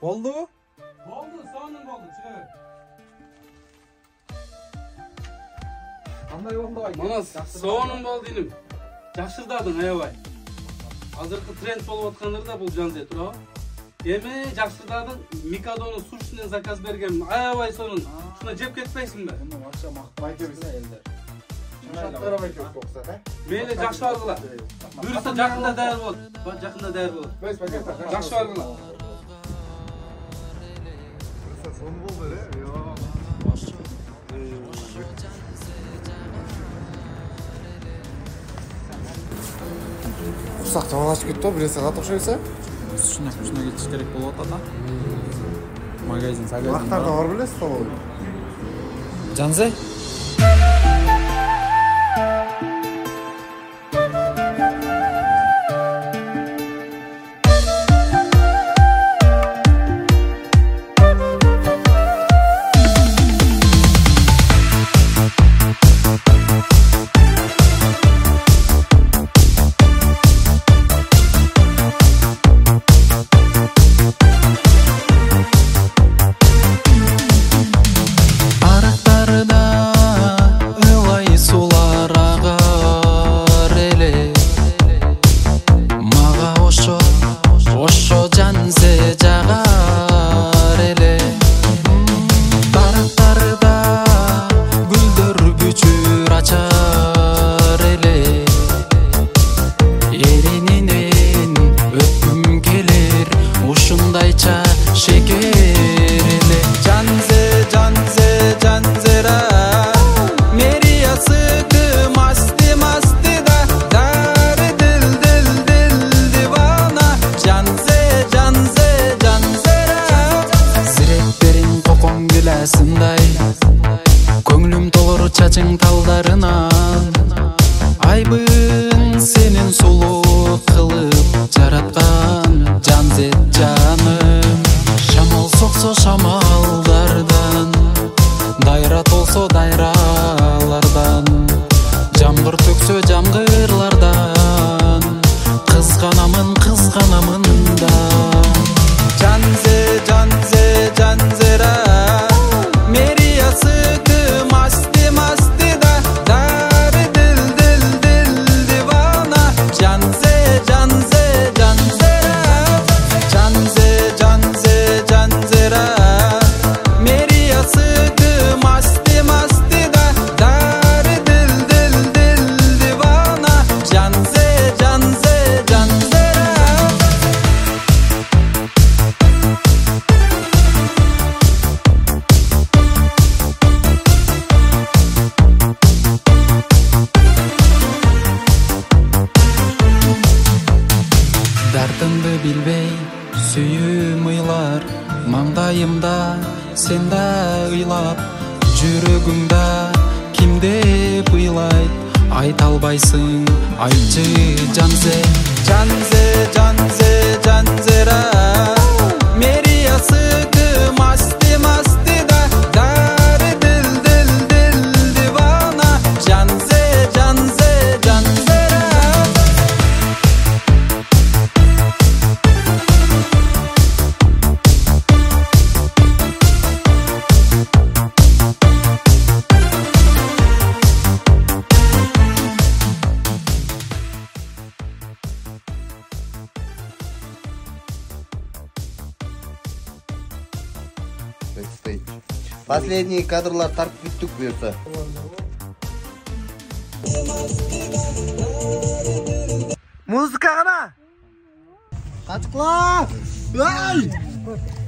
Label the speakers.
Speaker 1: Болду?
Speaker 2: Болду, сонун болду, чыга бер.
Speaker 1: Кандай болду ай?
Speaker 2: Mana сонун болду иним. Жакшырдадың аябай. Азыркы тренд болуп аткандыр да бул жанзе туурабы? Эми жакшырдадың, Микадонун сушисинен заказ бергем. Аябай сонун. Шуна жеп кетпейсиңби?
Speaker 1: Муну вообще мактабай келбиз элдер. Шаттара байкеп koksa,
Speaker 2: Мейли жакшы баргыла. Буюрса жакында даяр болот. Жакында даяр болот.
Speaker 1: Бес пакет.
Speaker 2: Жакшы баргыла.
Speaker 1: Сон болду эле. Урсак жамалашып кетти, бир саат окшойсо.
Speaker 3: Шуна кетиш керек болуп атат да. Магазин сагазин.
Speaker 1: Вактарда бар белесиз сол.
Speaker 3: Жанзе? Көңлүм толор чачың талдарынан Айбын сенин сулуу кылып жараткан Жанзет жаным Шамал соксо шамалдардан Дайра толсо дайралардан Жамгыр төксө жамгырлардан Кызганамын да Жанзе, жанзе, жанзера Дартымды билбей, сүйүм ыйлар Маңдайымда сен да ыйлап Жүрөгүңда кимде ыйлайт Айта албайсың, айтчы жанзе Жанзе, жанзе, жанзера Мериясы кым асти да Дары дил дивана Жанзе, жанзе, жанзера
Speaker 4: Последние кадрлар тартып бүттүк буюрса.
Speaker 1: Музыка гана. Качкыла! Ай!